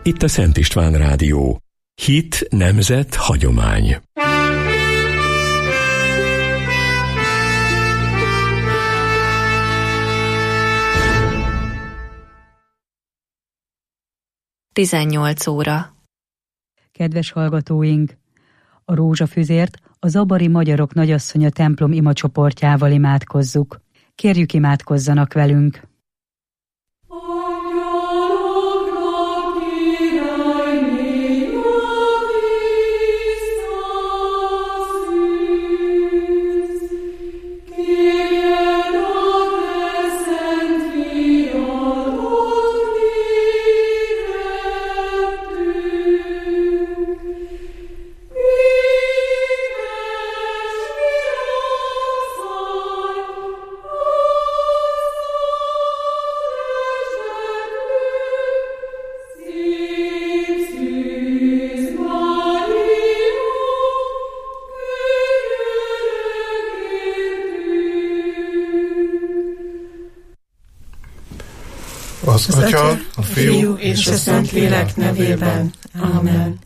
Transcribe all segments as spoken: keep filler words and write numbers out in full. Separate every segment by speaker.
Speaker 1: Itt a Szent István Rádió. Hit, nemzet, hagyomány.
Speaker 2: tizennyolc óra.
Speaker 3: Kedves hallgatóink! A rózsafüzért a zabari magyarok nagyasszonya templom imacsoportjával imádkozzuk. Kérjük, imádkozzanak velünk!
Speaker 4: Az Atya, a Fiú és a Szentlélek nevében. Amen.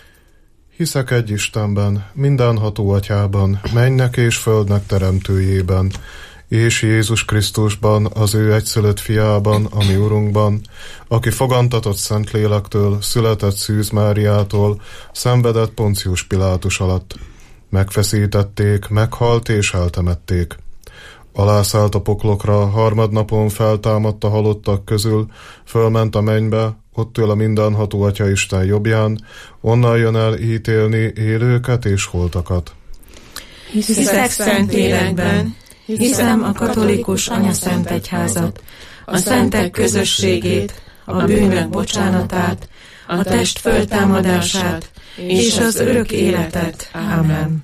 Speaker 4: Hiszek egy Istenben, mindenható Atyában, mennynek és földnek teremtőjében, és Jézus Krisztusban, az ő egyszülött fiában, a mi Urunkban, aki fogantatott Szentlélektől, született Szűz Máriától, szenvedett Poncius Pilátus alatt. Megfeszítették, meghalt és eltemették. Alászállt a poklokra, harmadnapon feltámadt a halottak közül, fölment a mennybe, ott ül a mindenható Atya Isten jobbján, onnan jön el ítélni élőket és holtakat.
Speaker 5: Hiszek Szentlélekben, hiszem a katolikus anyaszent egyházat, a szentek közösségét, a bűnök bocsánatát, a test föltámadását és az örök életet. Amen.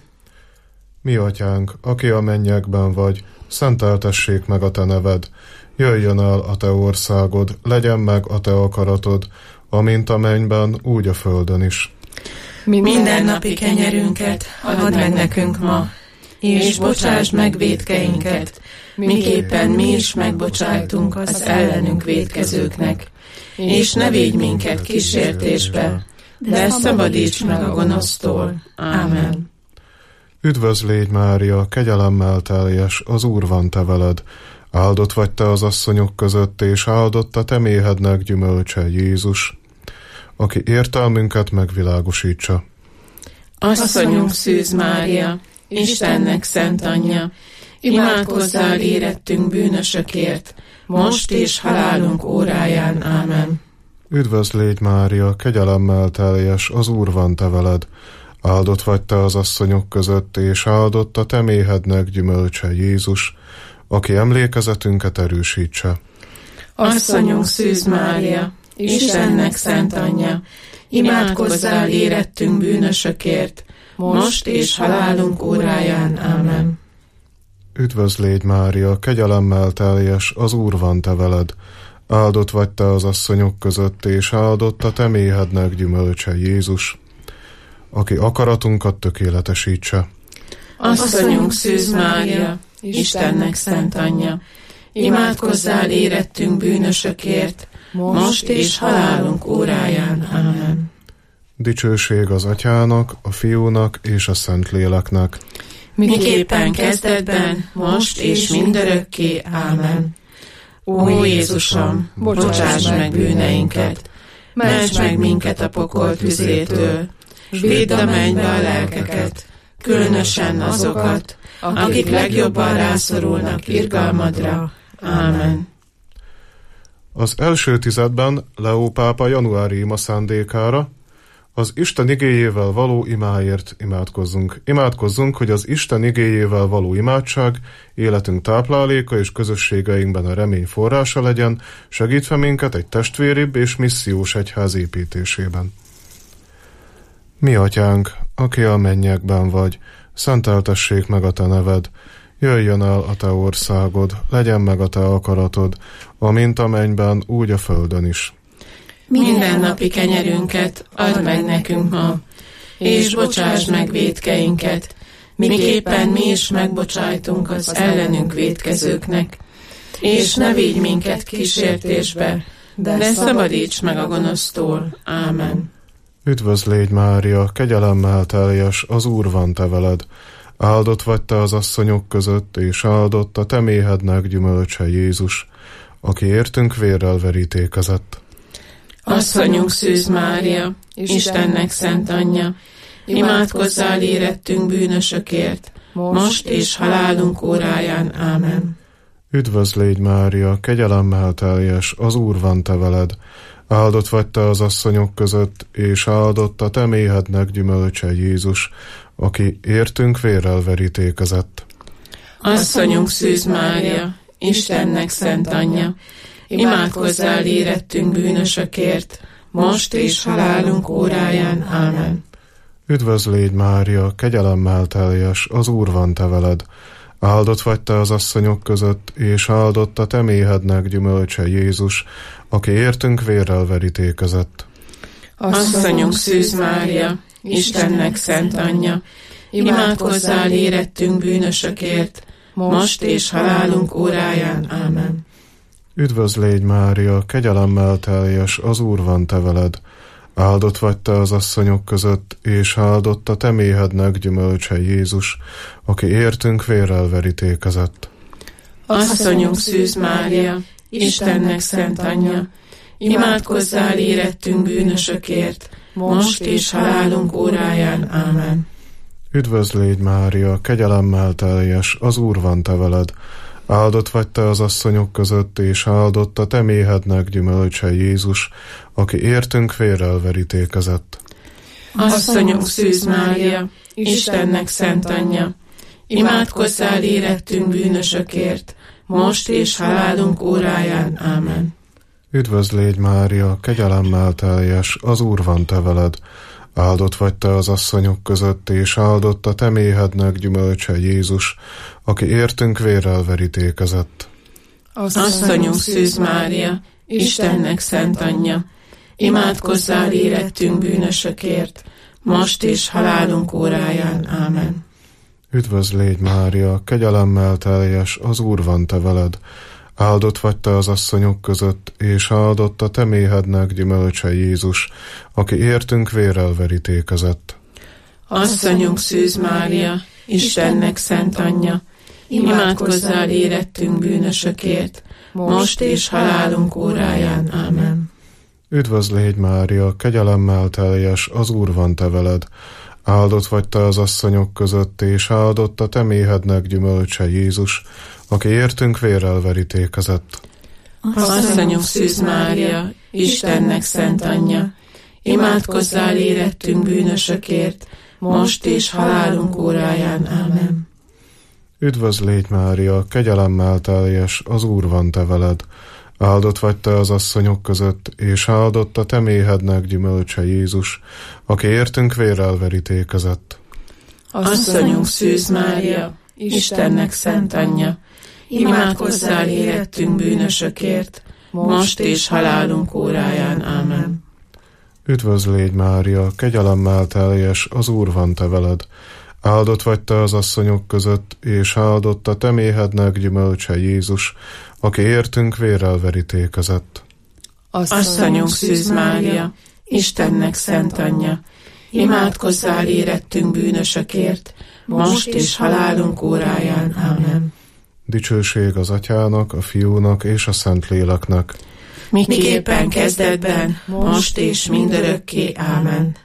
Speaker 4: Mi Atyánk, aki a mennyekben vagy, szenteltessék meg a te neved, jöjjön el a te országod, legyen meg a te akaratod, amint a mennyben, úgy a földön is.
Speaker 5: Mindennapi kenyerünket add meg nekünk ma, és bocsásd meg vétkeinket, miképpen mi is megbocsájtunk az ellenünk vétkezőknek, és ne védj minket kísértésbe, de szabadíts meg a gonosztól. Amen.
Speaker 4: Üdvözl légy, Mária, kegyelemmel teljes, az Úr van te veled. Áldott vagy te az asszonyok között, és áldott a te méhednek gyümölcse, Jézus, aki értelmünket megvilágosítsa.
Speaker 5: Asszonyunk Szűz Mária, Istennek szent anyja, imádkozzál érettünk bűnösökért, most és halálunk óráján. Ámen.
Speaker 4: Üdvözl légy, Mária, kegyelemmel teljes, az Úr van te veled. Áldott vagy te az asszonyok között, és áldott a te méhednek gyümölcse, Jézus, aki emlékezetünket erősítse.
Speaker 5: Asszonyunk Szűz Mária, Istennek szent anyja, imádkozzál érettünk bűnösökért, most és halálunk óráján. Ámen.
Speaker 4: Üdvözl légy, Mária, kegyelemmel teljes, az Úr van te veled. Áldott vagy te az asszonyok között, és áldott a te méhednek gyümölcse, Jézus, aki akaratunkat tökéletesítse.
Speaker 5: Asszonyunk Szűz Mária, Istennek szent anyja, imádkozzál érettünk bűnösökért, most és halálunk óráján. Amen.
Speaker 4: Dicsőség az Atyának, a Fiúnak és a Szentléleknek.
Speaker 5: Miképpen kezdetben, most és mindörökké. Ámen. Ó Jézusom, bocsáss meg bűneinket, mentsd meg minket a pokol tüzétől, s védd a mennybe a lelkeket, különösen azokat, akik legjobban rászorulnak irgalmadra. Ámen.
Speaker 4: Az első tizedben Leó pápa januári ima szándékára az Isten igéjével való imáért imádkozzunk. Imádkozzunk, hogy az Isten igéjével való imádság életünk tápláléka és közösségeinkben a remény forrása legyen, segítve minket egy testvéribb és missziós egyház építésében. Mi Atyánk, aki a mennyekben vagy, szenteltessék meg a te neved, jöjjön el a te országod, legyen meg a te akaratod, amint a mennyben, úgy a földön is.
Speaker 5: Mindennapi kenyerünket add meg nekünk ma, és bocsásd meg vétkeinket, miképpen mi is megbocsájtunk az ellenünk vétkezőknek, és ne vigy minket kísértésbe, de szabadíts meg a gonosztól. Ámen.
Speaker 4: Üdvözl légy, Mária, kegyelemmel teljes, az Úr van te veled. Áldott vagy te az asszonyok között, és áldott a te méhednek gyümölcse, Jézus, aki értünk vérrel verítékezett.
Speaker 5: Asszonyunk Szűz Mária, Istennek szent anyja, imádkozzál érettünk bűnösökért, most és halálunk óráján. Ámen.
Speaker 4: Üdvözl légy, Mária, kegyelemmel teljes, az Úr van te veled. Áldott vagy te az asszonyok között, és áldott a te méhednek gyümölcse, Jézus, aki értünk vérrel verítékezett.
Speaker 5: Asszonyunk Szűz Mária, Istennek szent anyja, imádkozzál érettünk bűnösökért, most és halálunk óráján. Ámen.
Speaker 4: Üdvözl légy, Mária, kegyelemmel teljes, az Úr van te veled. Áldott vagy te az asszonyok között, és áldott a te méhednek gyümölcse, Jézus, aki értünk vérrel verítékezett.
Speaker 5: Asszonyunk Szűz Mária, Istennek szent anyja, imádkozzál érettünk bűnösökért, most és halálunk óráján. Ámen.
Speaker 4: Üdvözl légy, Mária, kegyelemmel teljes, az Úr van te veled. Áldott vagy te az asszonyok között, és áldott a te méhednek gyümölcse, Jézus, aki értünk vérrel verítékezett.
Speaker 5: Asszonyunk Szűz Mária, Istennek szent anyja, imádkozzál érettünk bűnösökért, most és halálunk óráján. Ámen.
Speaker 4: Üdvözl légy, Mária, kegyelemmel teljes, az Úr van te veled. Áldott vagy te az asszonyok között, és áldott a te méhednek gyümölcse, Jézus, aki értünk vérrel verítékezett.
Speaker 5: Asszonyunk Szűz Mária, Istennek szent anyja, imádkozzál érettünk bűnösökért, most és halálunk óráján. Ámen.
Speaker 4: Üdvözl légy, Mária, kegyelemmel teljes, az Úr van te veled. Áldott vagy te az asszonyok között, és áldott a te méhednek gyümölcse, Jézus, aki értünk vérrel verítékezett.
Speaker 5: Asszonyunk Szűz Mária, Istennek szent anyja, imádkozzál érettünk bűnösökért, most és halálunk óráján. Ámen.
Speaker 4: Üdvözl légy, Mária, kegyelemmel teljes, az Úr van te veled. Áldott vagy te az asszonyok között, és áldott a te méhednek gyümölcse, Jézus, aki értünk vérrel verítékezett.
Speaker 5: Asszonyunk Szűz Mária, Istennek szent anyja, imádkozzál érettünk bűnösökért, most és halálunk óráján. Ámen.
Speaker 4: Üdvözl légy, Mária, kegyelemmel teljes, az Úr van te veled. Áldott vagy te az asszonyok között, és áldott a te méhednek gyümölcse, Jézus, aki értünk vérrel verítékezett.
Speaker 5: Asszonyunk Szűz Mária, Istennek szent anyja, imádkozzál érettünk bűnösökért, most és halálunk óráján. Ámen.
Speaker 4: Üdvözl légy, Mária, kegyelemmel teljes, az Úr van te veled. Áldott vagy te az asszonyok között, és áldott a te méhednek gyümölcse, Jézus, aki értünk vérrel verítékezett.
Speaker 5: Asszonyunk Szűz Mária, Istennek szent anyja, imádkozzál érettünk bűnösökért, most és halálunk óráján. Ámen.
Speaker 4: Üdvözl légy, Mária, kegyelemmel teljes, az Úr van te veled. Áldott vagy te az asszonyok között, és áldott a te méhednek gyümölcse, Jézus, aki értünk vérrel verítékezett.
Speaker 5: Asszonyunk Szűz Mária, Istennek szent anyja, imádkozzál érettünk bűnösökért, most és halálunk óráján. Ámen.
Speaker 4: Dicsőség az Atyának, a Fiúnak és a Szentléleknek.
Speaker 5: Miképpen kezdetben, most és mindörökké. Ámen.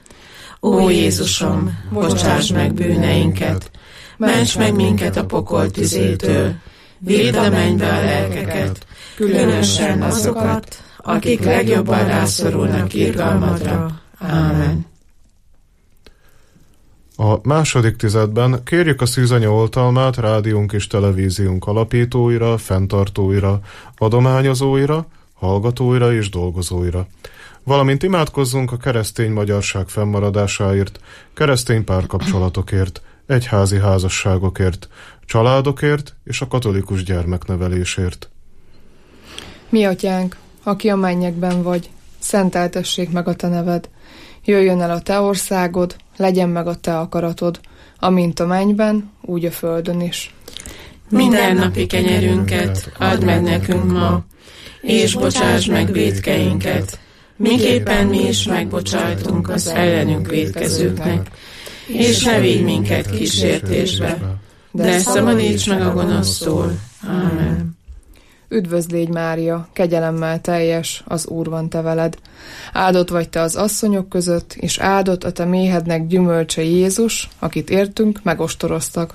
Speaker 5: Ó Jézusom, bocsáss meg bűneinket, ments meg minket a pokol tüzétől, vidd a mennybe a lelkeket, különösen azokat, akik legjobban rászorulnak irgalmadra. Ámen.
Speaker 4: A második tizedben kérjük a Szűzanya oltalmát rádiónk és televíziónk alapítóira, fenntartóira, adományozóira, hallgatóira és dolgozóira. Valamint imádkozzunk a keresztény magyarság fennmaradásáért, keresztény párkapcsolatokért, egyházi házasságokért, családokért és a katolikus gyermeknevelésért.
Speaker 6: Mi atyánk, aki a mennyekben vagy, szenteltessék meg a te neved. Jöjjön el a te országod, legyen meg a te akaratod, amint a mennyben, úgy a földön is.
Speaker 5: Mindennapi kenyerünket add meg nekünk ma, és bocsásd meg vétkeinket, miképpen mi is megbocsájtunk az ellenünk vétkezőknek, és ne vigy minket kísértésbe, de szabadíts meg a gonosztól. Ámen.
Speaker 6: Üdvözl légy, Mária, kegyelemmel teljes, az Úr van te veled. Áldott vagy te az asszonyok között, és áldott a te méhednek gyümölcse Jézus, akit értünk, megostoroztak.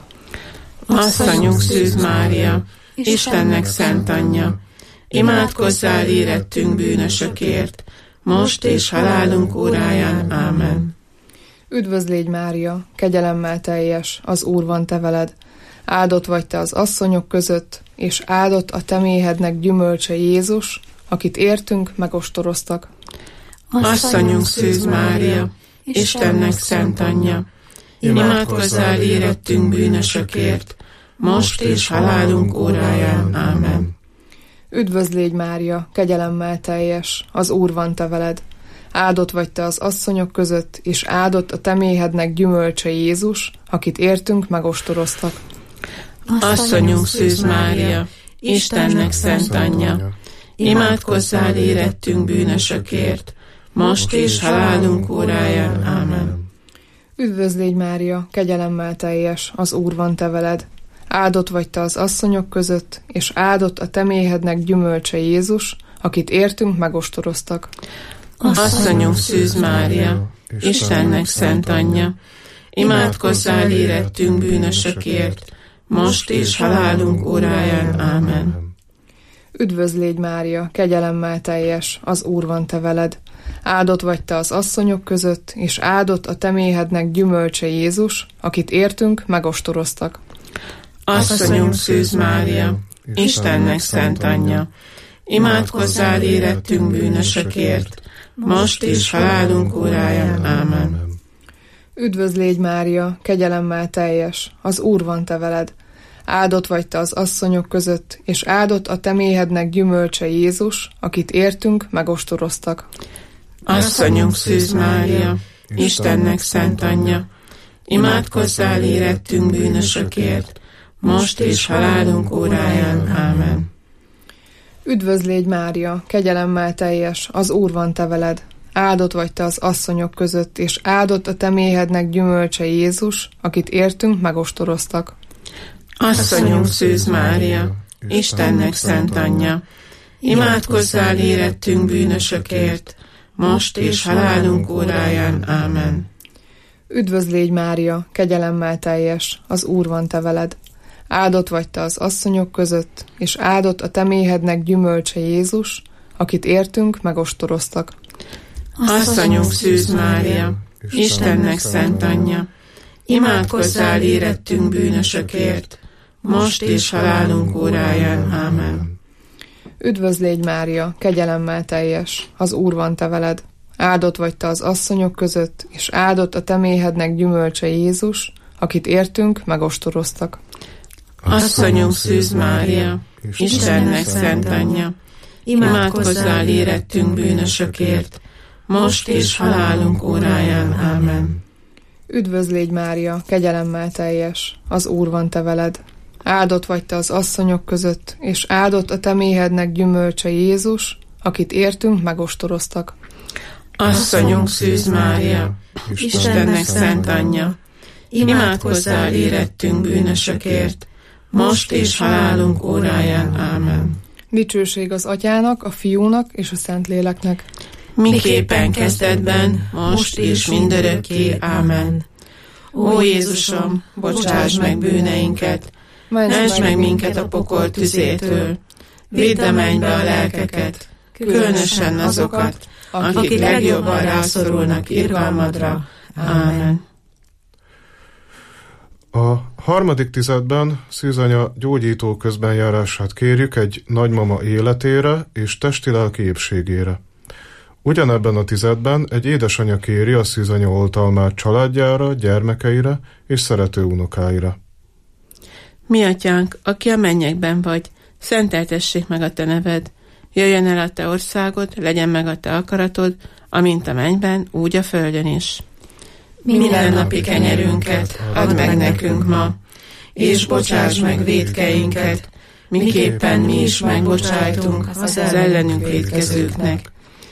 Speaker 5: Asszonyunk Szűz Mária, Istennek szent anyja, imádkozzál érettünk bűnösökért, most és halálunk óráján. Ámen.
Speaker 6: Üdvözl légy, Mária, kegyelemmel teljes, az Úr van te veled. Áldott vagy te az asszonyok között, és áldott a te méhednek gyümölcse Jézus, akit értünk, megostoroztak.
Speaker 5: Asszonyunk Szűz Mária, Istennek szent anyja, imádkozzál érettünk bűnösökért, most és halálunk óráján. Ámen.
Speaker 6: Üdvözl légy, Mária, kegyelemmel teljes, az Úr van te veled. Áldott vagy te az asszonyok között, és áldott a te méhednek gyümölcse Jézus, akit értünk, megostoroztak.
Speaker 5: Asszonyunk Szűz Mária, Istennek szent anyja, imádkozzál érettünk bűnösökért, most és halálunk óráján. Ámen.
Speaker 6: Üdvözl légy, Mária, kegyelemmel teljes, az Úr van te veled. Áldott vagy te az asszonyok között, és áldott a te méhednek gyümölcse Jézus, akit értünk, megostoroztak.
Speaker 5: Asszonyunk Szűz Mária, Istennek szent anyja, imádkozzál érettünk bűnösökért, most és halálunk óráján. Ámen.
Speaker 6: Üdvözl légy, Mária, kegyelemmel teljes, az Úr van te veled. Áldott vagy te az asszonyok között, és áldott a te méhednek gyümölcse Jézus, akit értünk, megostoroztak.
Speaker 5: Asszonyunk Szűz Mária, Istennek szent anyja, imádkozzál érettünk bűnösökért, most és halálunk óráján. Ámen.
Speaker 6: Üdvözl légy, Mária, kegyelemmel teljes, az Úr van te veled. Áldott vagy te az asszonyok között, és áldott a te méhednek gyümölcse Jézus, akit értünk, megostoroztak.
Speaker 5: Asszonyunk Szűz Mária, Istennek szent anyja, imádkozzál érettünk bűnösökért, most és halálunk óráján. Ámen.
Speaker 6: Üdvözl légy, Mária, kegyelemmel teljes, az Úr van te veled. Áldott vagy te az asszonyok között, és áldott a te méhednek gyümölcse Jézus, akit értünk, megostoroztak.
Speaker 5: Asszonyunk Szűz Mária, Istennek szent anyja, imádkozzál érettünk bűnösökért, most és halálunk óráján. Ámen.
Speaker 6: Üdvözl légy, Mária, kegyelemmel teljes, az Úr van te veled. Áldott vagy te az asszonyok között, és áldott a te méhednek gyümölcse Jézus, akit értünk, megostoroztak.
Speaker 5: Asszonyunk Szűz Mária, Istennek szent anyja, imádkozzál érettünk bűnösökért, most és halálunk óráján. Ámen.
Speaker 6: Üdvözl légy, Mária, kegyelemmel teljes, az Úr van te veled. Áldott vagy te az asszonyok között, és áldott a te méhednek gyümölcse Jézus, akit értünk, megostoroztak.
Speaker 5: Asszonyunk Szűz Mária, Istennek szent anyja, imádkozzál érettünk bűnösökért, most és halálunk óráján. Ámen.
Speaker 6: Üdvözl légy, Mária, kegyelemmel teljes, az Úr van te veled. Áldott vagy te az asszonyok között, és áldott a te méhednek gyümölcse Jézus, akit értünk, megostoroztak.
Speaker 5: Asszonyunk Szűz Mária, Istennek szent anyja, imádkozzál érettünk bűnösökért, most és halálunk óráján. Ámen.
Speaker 6: Dicsőség az Atyának, a Fiúnak és a Szentléleknek.
Speaker 5: Miképpen kezdetben, most és mindörökké. Ámen. Ó Jézusom, bocsáss meg bűneinket, mentsd meg minket a pokol tüzétől, vidd a mennybe a lelkeket, különösen azokat, akik legjobban rászorulnak irgalmadra. Ámen.
Speaker 4: A harmadik tizedben Szűzanya gyógyító közbenjárását kérjük egy nagymama életére és testi-lelki épségére. Ugyanebben a tizedben egy édesanya kéri a Szűzanya oltalmát családjára, gyermekeire és szerető unokáira.
Speaker 5: Mi atyánk, aki a mennyekben vagy, szenteltessék meg a te neved, jöjjön el a te országod, legyen meg a te akaratod, amint a mennyben, úgy a földön is. Mindennapi kenyerünket add meg nekünk ma, és bocsáss meg vétkeinket, miképpen mi is megbocsájtunk az ellenünk vétkezőknek.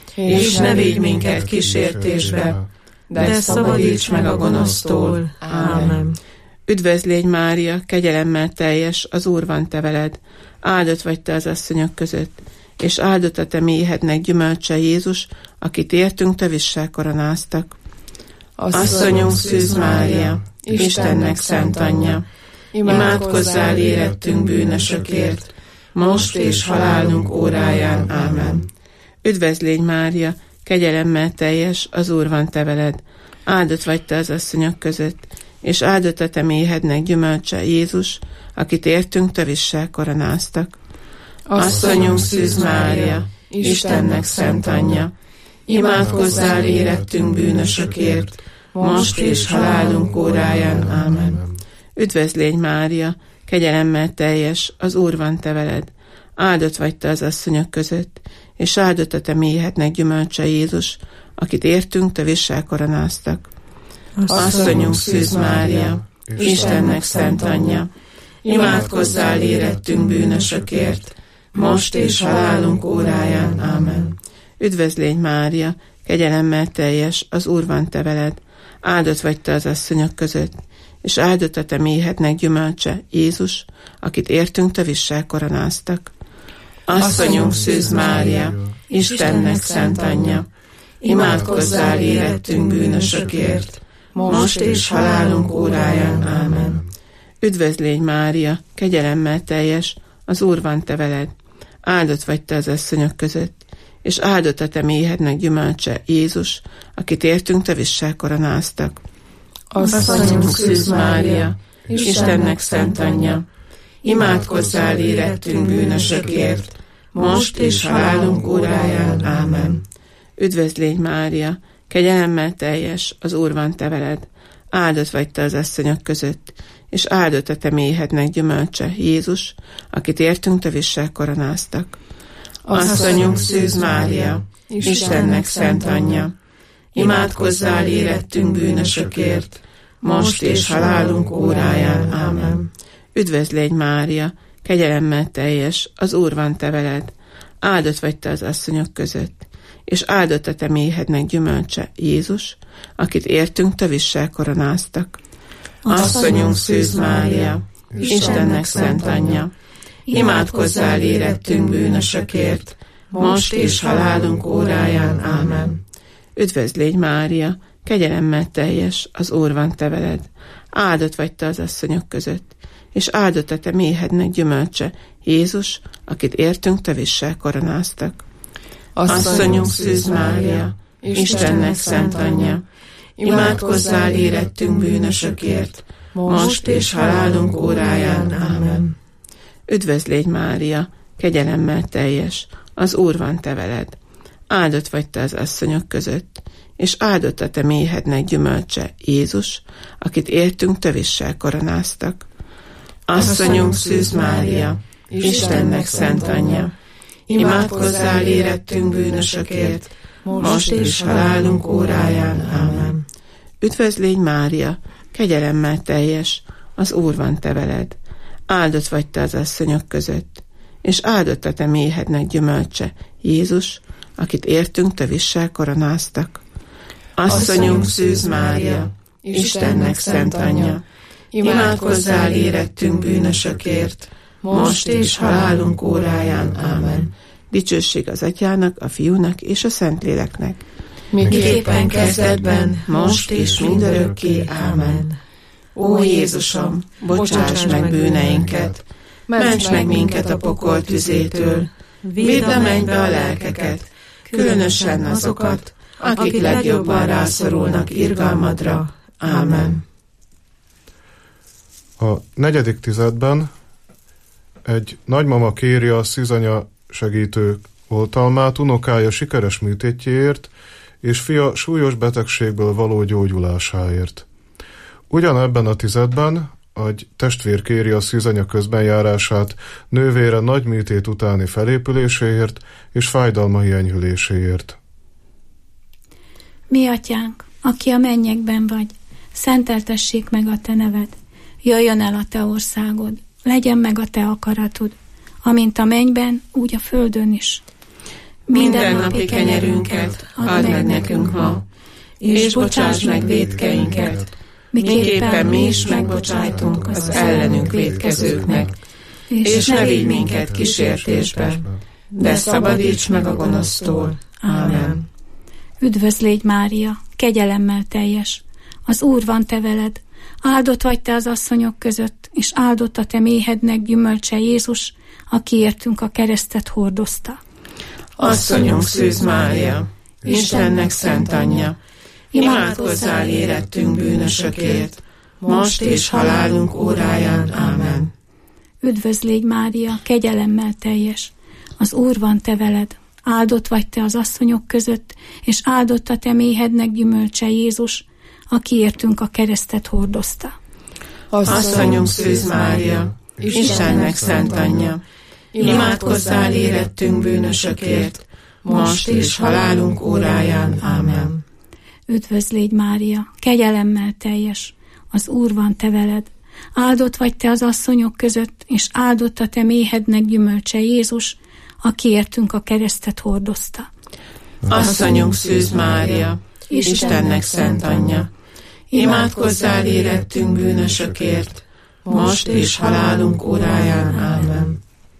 Speaker 5: És ne védj minket kísértésbe, de szabadíts meg a gonosztól. Ámen.
Speaker 7: Üdvözl légy, Mária, kegyelemmel teljes, az Úr van te veled. Áldott vagy te az asszonyok között, és áldott a te méhednek gyümölcse Jézus, akit értünk te vissel koronáztak. Asszonyunk Szűz Mária, Istennek szent anyja, imádkozzál érettünk bűnösökért, most és halálunk óráján. Ámen. Üdvözl légy, Mária, kegyelemmel teljes, az Úr van te veled. Áldott vagy te az asszonyok között, és áldott a te méhednek gyümölcse Jézus, akit értünk te vissel koronáztak. Asszonyunk Szűz Mária, Istennek szent anyja, imádkozzál érettünk bűnösökért, most és halálunk óráján. Ámen. Üdvözl légy, Mária, kegyelemmel teljes, az Úr van te veled. Áldott vagy te az asszonyok között, és áldott a te méhednek gyümölcse Jézus, akit értünk te vissel koronáztak. Asszonyunk Szűz Mária, Istennek szent anyja, imádkozzál érettünk bűnösökért, most és halálunk óráján. Ámen. Üdvözl légy, Mária, kegyelemmel teljes, az Úr van te veled. Áldott vagy te az asszonyok között, és áldott a te méhednek gyümölcse Jézus, akit értünk te vissel koronáztak. Asszonyunk Szűz Mária, Istennek szent anyja, imádkozzál érettünk bűnösökért, most és halálunk óráján. Ámen. Üdvözl légy, Mária, kegyelemmel teljes, az Úr van te veled. Áldott vagy te az asszonyok között, és áldott a te méhednek gyümölcse Jézus, akit értünk te vissel koronáztak.
Speaker 5: Asszonyunk Szűz Mária, Istennek szent anyja, imádkozzál érettünk bűnösökért, most és halálunk óráján. Ámen.
Speaker 7: Üdvözl légy, Mária, kegyelemmel teljes, az Úr van te veled. Áldott vagy te az asszonyok között, és áldott a te méhednek gyümölcse Jézus, akit értünk te vissel koronáztak.
Speaker 5: Asszonyunk Szűz Mária, Istennek szent anyja, imádkozzál érettünk bűnösökért, most és halálunk óráján. Ámen.
Speaker 7: Üdvözl légy, Mária, kegyelemmel teljes, az Úr van te veled. Áldott vagy te az asszonyok között, és áldott a te méhednek gyümölcse Jézus, akit értünk te vissel koronáztak.
Speaker 5: Asszonyunk Szűz Mária, Istennek szent anyja, imádkozzál érettünk bűnösökért, most és halálunk óráján. Ámen.
Speaker 7: Üdvözl légy, Mária, kegyelemmel teljes, az Úr van te veled. Áldott vagy te az asszonyok között, és áldott a te méhednek gyümölcse Jézus, akit értünk te vissel koronáztak.
Speaker 5: Asszonyunk Szűz Mária, Istennek szent anyja, imádkozzál érettünk bűnösökért, most és halálunk óráján. Ámen.
Speaker 7: Üdvözl légy, Mária, kegyelemmel teljes, az Úr van te veled. Áldott vagy te az asszonyok között, és áldott a te méhednek gyümölcse Jézus, akit értünk te vissel koronáztak.
Speaker 5: Asszonyunk Szűz Mária, Istennek szent anyja, imádkozzál érettünk bűnösökért, most és halálunk óráján. Ámen.
Speaker 7: Üdvözl légy, Mária, kegyelemmel teljes, az Úr van te veled. Áldott vagy te az asszonyok között, és áldott a te méhednek gyümölcse Jézus, akit értünk te vissel koronáztak.
Speaker 5: Asszonyunk Szűz Mária, Istennek szent anyja, imádkozzál érettünk bűnösökért, most és halálunk óráján. Ámen.
Speaker 7: Dicsőség az Atyának, a Fiúnak és a Szentléleknek.
Speaker 5: Miképpen kezdetben, most és mindörökké. Ámen. Ó Jézusom, bocsáss meg bűneinket, ments meg minket a pokol tüzétől, vidd a mennybe a lelkeket, különösen azokat, akik legjobban rászorulnak irgalmadra. Ámen.
Speaker 4: A negyedik tizedben egy nagymama kéri a szűzanya segítő oltalmát unokája sikeres műtétjéért és fia súlyos betegségből való gyógyulásáért. Ugyanebben a tizedben egy testvér kéri a szűzanya közbenjárását nővére nagy műtét utáni felépüléséért és fájdalmai enyhüléséért.
Speaker 8: Mi atyánk, aki a mennyekben vagy, szenteltessék meg a te neved. Jöjjön el a te országod, legyen meg a te akaratod, amint a mennyben, úgy a földön is.
Speaker 5: Minden napi kenyerünket add meg nekünk ma, és bocsáss meg vétkeinket, miképpen mi is megbocsájtunk az ellenünk vétkezőknek, és ne vigy minket kísértésbe, de szabadíts meg a gonosztól. Ámen.
Speaker 8: Üdvözl légy, Mária, kegyelemmel teljes, az Úr van te veled, áldott vagy te az asszonyok között, és áldott a te méhednek gyümölcse Jézus, aki értünk a keresztet hordozta.
Speaker 5: Asszonyunk Szűz Mária, Istennek szent anyja, imádkozzál érettünk bűnösökért, most és halálunk óráján. Ámen.
Speaker 8: Üdvözl légy, Mária, kegyelemmel teljes, az Úr van te veled, áldott vagy te az asszonyok között, és áldott a te méhednek gyümölcse Jézus, aki értünk a keresztet hordozta.
Speaker 5: Asszonyunk Szűz Mária, Istennek szent anyja, imádkozzál érettünk bűnösökért, most és halálunk óráján. Ámen.
Speaker 8: Üdvözl légy, Mária, kegyelemmel teljes, az Úr van te veled, áldott vagy te az asszonyok között, és áldott a te méhednek gyümölcse Jézus, aki értünk a keresztet hordozta.
Speaker 5: Asszonyunk Szűz Mária, Istennek szent anyja, imádkozzál érettünk bűnösökért, most és halálunk óráján. Ámen.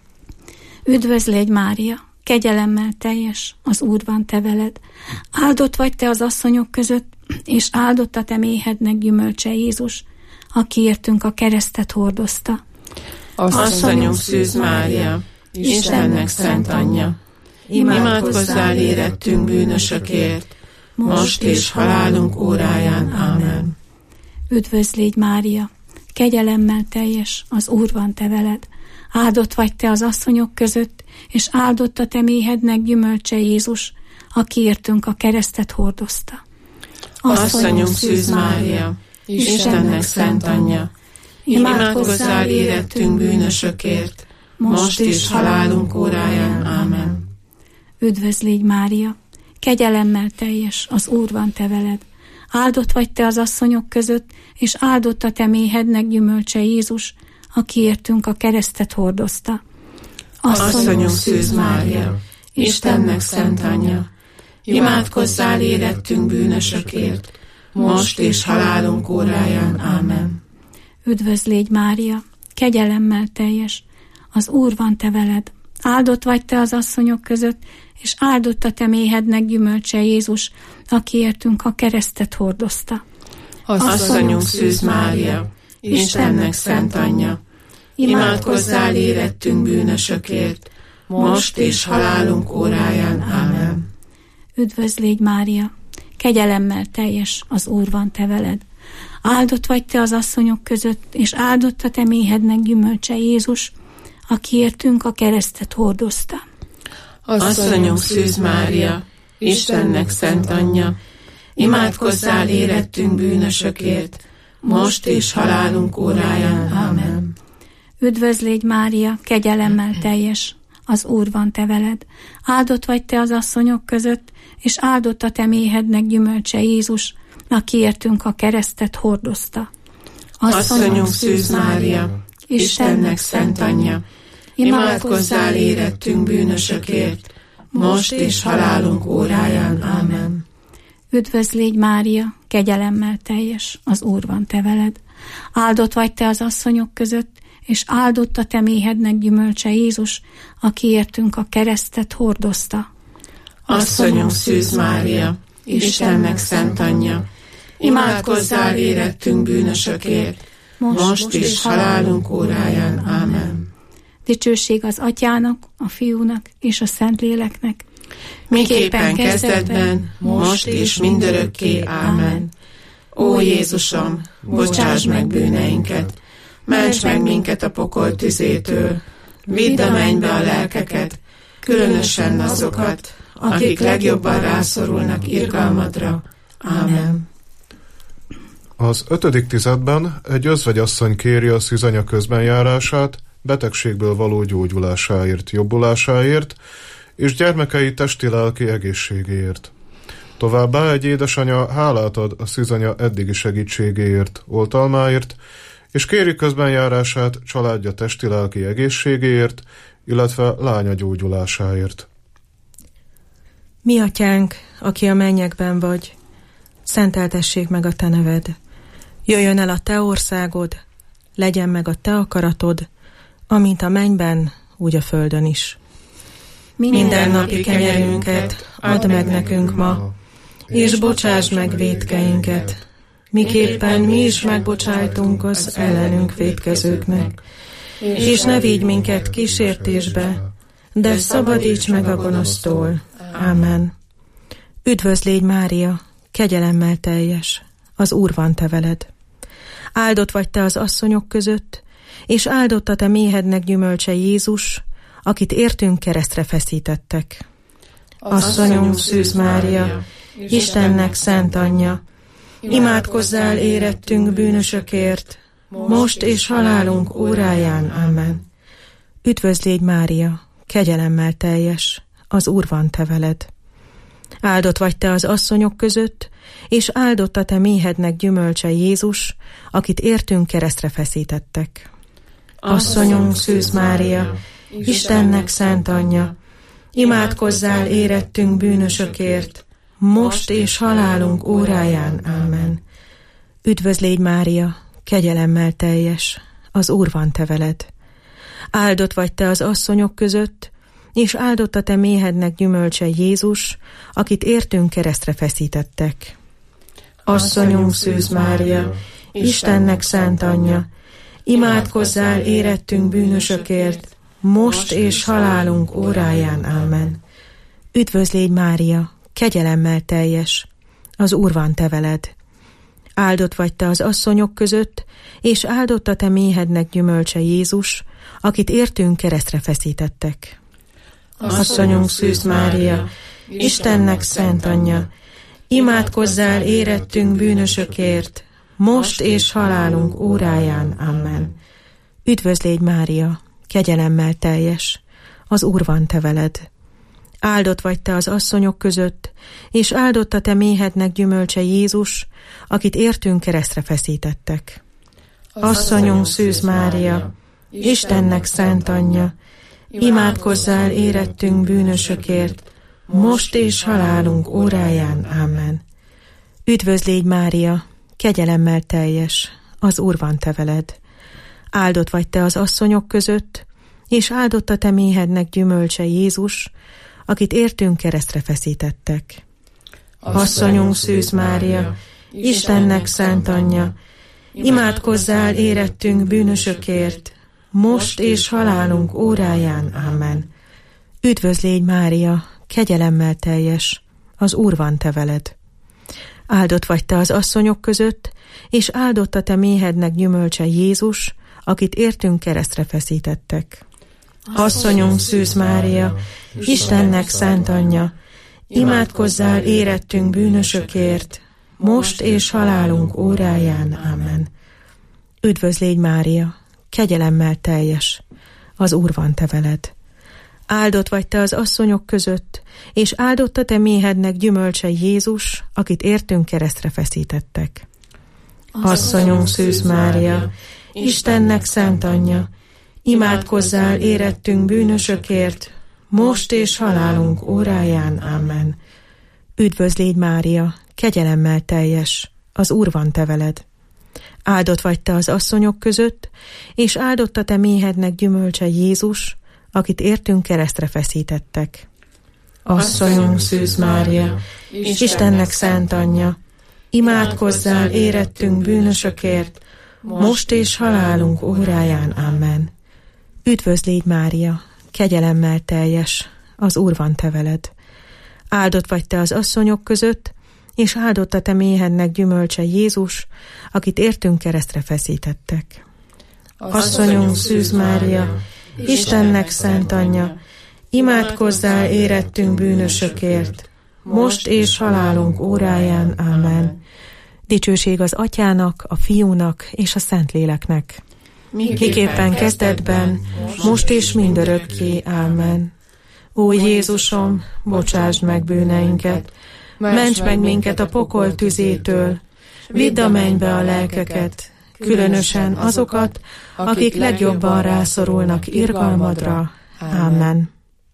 Speaker 8: Üdvözl légy, Mária, kegyelemmel teljes, az Úr van te veled, áldott vagy te az asszonyok között, és áldott a te méhednek gyümölcse Jézus, aki értünk a keresztet hordozta.
Speaker 5: Asszonyunk Szűz Mária, Istennek szent anyja, imádkozzál érettünk bűnösökért, most és halálunk óráján. Ámen.
Speaker 8: Üdvözl légy, Mária, kegyelemmel teljes, az Úr van te veled, áldott vagy te az asszonyok között, és áldott a te méhednek gyümölcse Jézus, aki értünk a keresztet hordozta.
Speaker 5: Asszonyunk Szűz Mária, Istennek szent anyja, imádkozzál érettünk bűnösökért, most és halálunk óráján. Ámen.
Speaker 8: Üdvözl légy, Mária, kegyelemmel teljes, az Úr van te veled, áldott vagy te az asszonyok között, és áldott a te méhednek gyümölcse Jézus, aki értünk a keresztet hordozta.
Speaker 5: Asszonyunk Szűz Mária, Istennek szent anyja, imádkozzál érettünk bűnösökért, most és halálunk óráján. Ámen.
Speaker 8: Üdvözl légy, Mária, kegyelemmel teljes, az Úr van te veled, áldott vagy te az asszonyok között, és áldott a te méhednek gyümölcse Jézus, aki értünk a keresztet hordozta.
Speaker 5: Asszonyunk Szűz Mária, Istennek szent anyja, imádkozzál érettünk bűnösökért, most és halálunk óráján. Ámen.
Speaker 8: Üdvözl légy, Mária, kegyelemmel teljes, az Úr van te veled, áldott vagy te az asszonyok között, és áldott a te méhednek gyümölcse Jézus, aki értünk a keresztet hordozta.
Speaker 5: Asszonyunk Szűz Mária, Istennek szent anyja, imádkozzál érettünk bűnösökért, most és halálunk óráján. Ámen.
Speaker 8: Üdvözl légy, Mária, kegyelemmel teljes, az Úr van te veled, áldott vagy te az asszonyok között, és áldott a te méhednek gyümölcse Jézus, aki értünk a keresztet hordozta.
Speaker 5: Asszonyunk Szűz Mária, Istennek szent anyja, imádkozzál érettünk bűnösökért, most és halálunk óráján. Ámen.
Speaker 8: Üdvözl légy, Mária, kegyelemmel teljes, az Úr van te veled, áldott vagy te az asszonyok között, és áldott a te méhednek gyümölcse Jézus, aki értünk a keresztet hordozta.
Speaker 5: Asszonyunk Szűz Mária, Istennek szent anyja, imádkozzál érettünk bűnösökért, most és halálunk óráján. Ámen.
Speaker 8: Dicsőség az Atyának, a Fiúnak és a Szentléleknek,
Speaker 5: miképpen kezdetben, most és mindörökké. Ámen. Ó Jézusom, bocsáss meg bűneinket, ments meg minket a pokol tüzétől, vidd a mennybe a lelkeket, különösen azokat, akik legjobban rászorulnak irgalmadra. Ámen.
Speaker 4: Az ötödik tizedben egy özvegyasszony kéri a szűzanya közbenjárását, betegségből való gyógyulásáért, jobbulásáért, és gyermekei testi-lelki egészségéért. Továbbá egy édesanya hálát ad a szűzanya eddigi segítségéért, oltalmáért, és kéri közbenjárását családja testi-lelki egészségéért, illetve lánya gyógyulásáért.
Speaker 9: Mi atyánk, aki a mennyekben vagy, szenteltessék meg a te neved. Jöjjön el a te országod, legyen meg a te akaratod, amint a mennyben, úgy a földön is. Minden napi kenyerünket add meg nekünk ma, és bocsáss meg vétkeinket, miképpen mi is megbocsájtunk az ellenünk vétkezőknek. És ne vigy minket kísértésbe, de szabadíts meg a gonosztól. Ámen. Üdvözl légy, Mária, kegyelemmel teljes, az Úr van te veled. Áldott vagy te az asszonyok között, és áldott a te méhednek gyümölcse Jézus, akit értünk keresztre feszítettek. Asszonyunk Szűz Mária, Istennek szent anyja, imádkozzál érettünk bűnösökért, most és halálunk óráján. Amen. Üdvözl légy, Mária, kegyelemmel teljes, az Úr van te veled. Áldott vagy te az asszonyok között, és áldott a te méhednek gyümölcse Jézus, akit értünk keresztre feszítettek. Asszonyunk Szűz Mária, Istennek szent anyja, imádkozzál érettünk bűnösökért, most és halálunk óráján. Amen. Üdvözl légy, Mária, kegyelemmel teljes, az Úr van te veled. Áldott vagy te az asszonyok között, és áldott a te méhednek gyümölcse Jézus, akit értünk keresztre feszítettek. Asszonyunk Szűz Mária, Istennek szent anyja, imádkozzál érettünk bűnösökért, most és halálunk óráján. Amen. Üdvözl légy, Mária, kegyelemmel teljes, az Úr van te veled. Áldott vagy te az asszonyok között, és áldott a te méhednek gyümölcse Jézus, akit értünk keresztre feszítettek. Asszonyunk Szűz Mária, Istennek szent anyja, imádkozzál érettünk bűnösökért, most és halálunk óráján. Amen. Üdvözl légy, Mária, kegyelemmel teljes, az Úr van te veled. Áldott vagy te az asszonyok között, és áldott a te méhednek gyümölcse Jézus, akit értünk keresztre feszítettek. Asszonyunk Szűz Mária, Istennek szent anyja, imádkozzál érettünk bűnösökért, most és halálunk óráján. Amen. Üdvözl légy, Mária, kegyelemmel teljes, az Úr van te veled. Áldott vagy te az asszonyok között, és áldott a te méhednek gyümölcse Jézus, akit értünk keresztre feszítettek. Asszonyunk Szűz Mária, Istennek szent anyja, imádkozzál érettünk bűnösökért, most és halálunk óráján. Amen. Üdvözl légy, Mária, kegyelemmel teljes, az Úr van te veled. Áldott vagy te az asszonyok között, és áldott a te méhednek gyümölcse Jézus, akit értünk keresztre feszítettek. Asszonyunk Szűz Mária, Istennek szent anyja, imádkozzál érettünk bűnösökért, most és halálunk óráján. Amen. Üdvözl légy, Mária, kegyelemmel teljes, az Úr van te veled. Áldott vagy te az asszonyok között, és áldott a te méhednek gyümölcse Jézus, akit értünk keresztre feszítettek. Asszonyunk Szűz Mária, Istennek szent anyja, imádkozzál érettünk bűnösökért, most és halálunk óráján. Amen. Üdvözl légy, Mária, kegyelemmel teljes, az Úr van te veled. Áldott vagy te az asszonyok között, és áldott a te méhednek gyümölcse Jézus, akit értünk keresztre feszítettek. Asszonyunk Szűz Mária, Istennek szent anyja, imádkozzál érettünk bűnösökért, most és halálunk óráján. Amen. Üdvözl légy, Mária, kegyelemmel teljes, az Úr van te veled. Áldott vagy te az asszonyok között, és áldott a te méhednek gyümölcse Jézus, akit értünk keresztre feszítettek. Asszonyunk Szűz Mária, Istennek szent anyja, imádkozzál érettünk bűnösökért, most és halálunk óráján. Amen. Dicsőség az Atyának, a Fiúnak és a Szentléleknek. Miképpen kezdetben, most és mindörökké. Amen. Ó Jézusom, bocsásd meg bűneinket, ments meg minket a pokol tüzétől, vidd a mennybe a lelkeket, különösen azokat, akik legjobban rászorulnak irgalmadra. Ámen.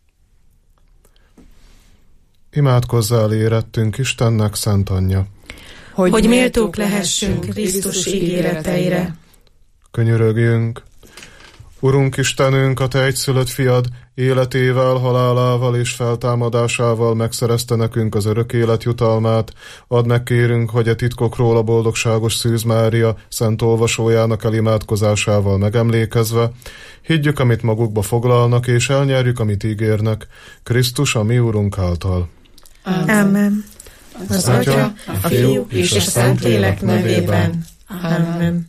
Speaker 4: Imádkozzál érettünk Istennek, Szent Anyja,
Speaker 9: hogy, hogy méltók lehessünk Krisztus ígéreteire.
Speaker 4: Könyörögjünk! Urunk Istenünk, a Te egyszülött fiad életével, halálával és feltámadásával megszerezte nekünk az örök élet jutalmát. Add meg, kérünk, hogy a titkokról a boldogságos Szűz Mária szent olvasójának elimádkozásával megemlékezve, higgyük, amit magukba foglalnak, és elnyerjük, amit ígérnek, Krisztus, a mi Urunk által.
Speaker 9: Amen.
Speaker 5: Az Atya, a Fiú és a Szentlélek nevében. Amen.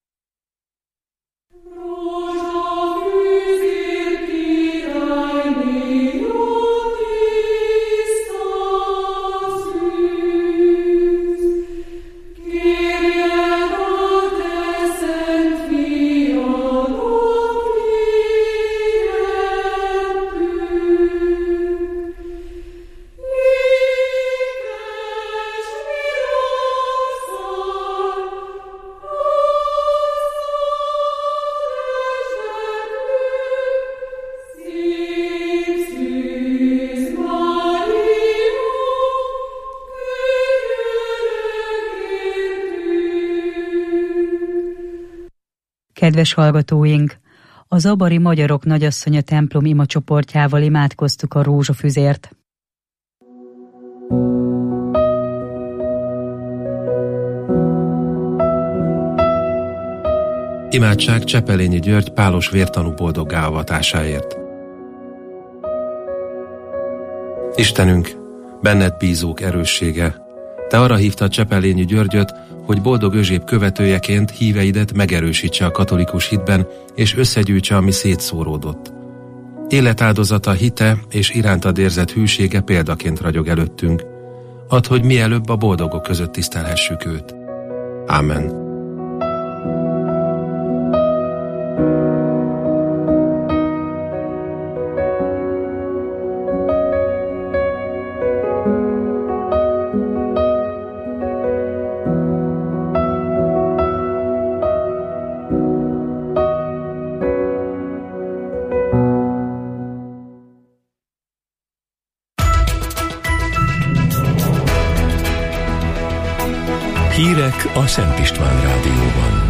Speaker 3: Kedves hallgatóink! A zabari magyarok nagyasszonya templom imacsoportjával imádkoztuk a rózsafüzért.
Speaker 10: Imádság Csepelényi György pálos vértanú boldoggá avatásáért. Istenünk, benned bízók erőssége, Te arra hívtad Csepelényi Györgyöt, hogy boldog özséb követőjeként híveidet megerősítse a katolikus hitben, és összegyűjtse, ami szétszóródott. Életáldozata, hite és irántad érzett hűsége példaként ragyog előttünk. Add, hogy mielőbb a boldogok között tisztelhessük őt. Ámen.
Speaker 1: Hírek a Szent István Rádióban.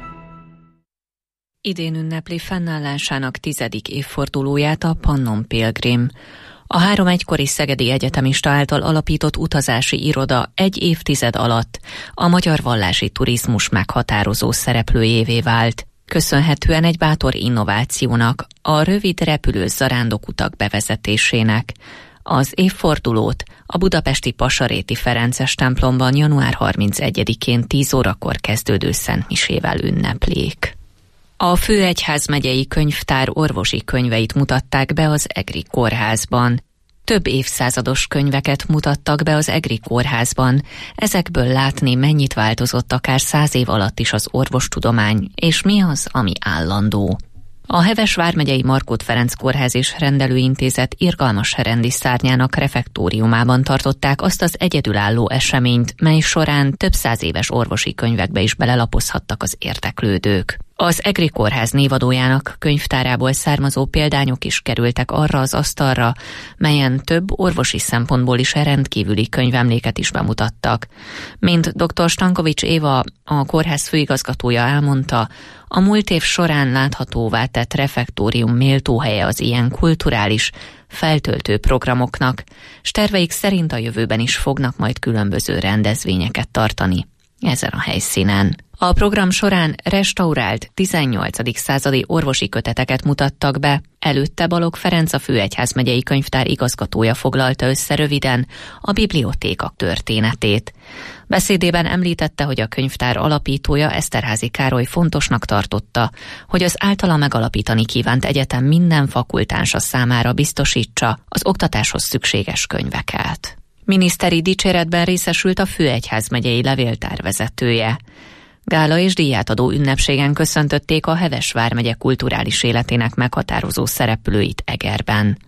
Speaker 2: Idén ünnepli fennállásának tizedik évfordulóját a Pannon Pilgrim. A három egykori szegedi egyetemista által alapított utazási iroda egy évtized alatt a magyar vallási turizmus meghatározó szereplőjévé vált, köszönhetően egy bátor innovációnak, a rövid repülős zarándokutak bevezetésének. Az évfordulót a budapesti Pasaréti Ferences templomban január harmincegyedikén tíz órakor kezdődő szentmisével ünneplik. A Főegyházmegyei Könyvtár orvosi könyveit mutatták be az Egri Kórházban. Több évszázados könyveket mutattak be az Egri Kórházban, ezekből látni, mennyit változott akár száz év alatt is az orvostudomány, és mi az, ami állandó. A Heves vármegyei Markót Ferenc Kórház és Rendelőintézet irgalmas rendi szárnyának refektóriumában tartották azt az egyedülálló eseményt, mely során több száz éves orvosi könyvekbe is belelapozhattak az érdeklődők. Az Egri Kórház névadójának könyvtárából származó példányok is kerültek arra az asztalra, melyen több orvosi szempontból is rendkívüli könyvemléket is bemutattak. Mint dr. Stankovics Éva, a kórház főigazgatója elmondta, a múlt év során láthatóvá tett refektórium méltó helye az ilyen kulturális, feltöltő programoknak, s terveik szerint a jövőben is fognak majd különböző rendezvényeket tartani ezen a helyszínen. A program során restaurált tizennyolcadik századi orvosi köteteket mutattak be, előtte Balogh Ferenc, a Főegyházmegyei Könyvtár igazgatója foglalta össze röviden a bibliotékak történetét. Beszédében említette, hogy a könyvtár alapítója, Eszterházy Károly fontosnak tartotta, hogy az általa megalapítani kívánt egyetem minden fakultánsa számára biztosítsa az oktatáshoz szükséges könyveket. Miniszteri dicséretben részesült a Főegyházmegyei Levéltár vezetője. Gála és díjátadó ünnepségen köszöntötték a Heves vármegye kulturális életének meghatározó szereplőit Egerben.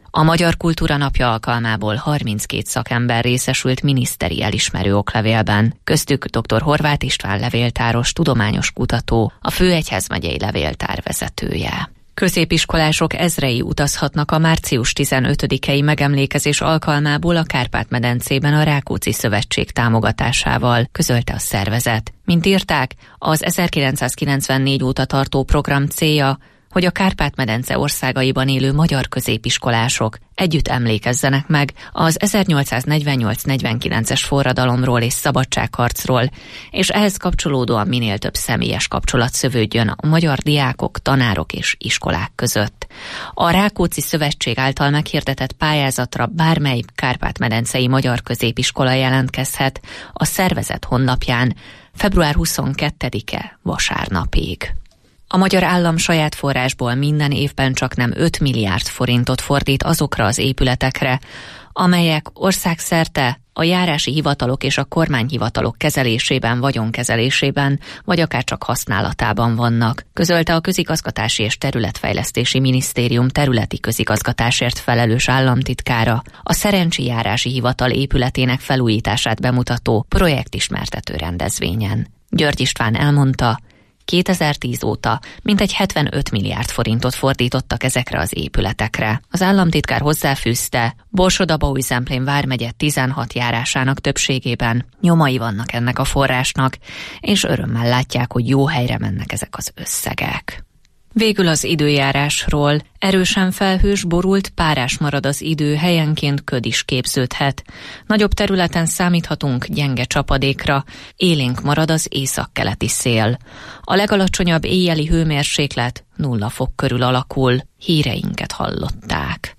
Speaker 2: A Magyar Kultúra Napja alkalmából harminckét szakember részesült miniszteri elismerő oklevélben, köztük dr. Horváth István levéltáros, tudományos kutató, a Főegyházmegyei Levéltár vezetője. Középiskolások ezrei utazhatnak a március tizenötödikei megemlékezés alkalmából a Kárpát-medencében a Rákóczi Szövetség támogatásával, közölte a szervezet. Mint írták, az ezerkilencszázkilencvennégy óta tartó program célja, hogy a Kárpát-medence országaiban élő magyar középiskolások együtt emlékezzenek meg az ezernyolcszáznegyvennyolc negyvenkilences forradalomról és szabadságharcról, és ehhez kapcsolódóan minél több személyes kapcsolat szövődjön a magyar diákok, tanárok és iskolák között. A Rákóczi Szövetség által meghirdetett pályázatra bármely kárpát-medencei magyar középiskola jelentkezhet a szervezet honlapján február huszonkettedike vasárnapig. A magyar állam saját forrásból minden évben csaknem öt milliárd forintot fordít azokra az épületekre, amelyek országszerte a járási hivatalok és a kormányhivatalok kezelésében, vagyonkezelésében, vagy akár csak használatában vannak, közölte a Közigazgatási és Területfejlesztési Minisztérium területi közigazgatásért felelős államtitkára a Szerencsi Járási Hivatal épületének felújítását bemutató projektismertető rendezvényen. György István elmondta, kétezer-tíz óta mintegy hetvenöt milliárd forintot fordítottak ezekre az épületekre. Az államtitkár hozzáfűzte, Borsod-Abaúj-Zemplén vármegye tizenhat járásának többségében nyomai vannak ennek a forrásnak, és örömmel látják, hogy jó helyre mennek ezek az összegek. Végül az időjárásról. Erősen felhős, borult, párás marad az idő, helyenként köd is képződhet. Nagyobb területen számíthatunk gyenge csapadékra, élénk marad az északkeleti szél. A legalacsonyabb éjjeli hőmérséklet nulla fok körül alakul. Híreinket hallották.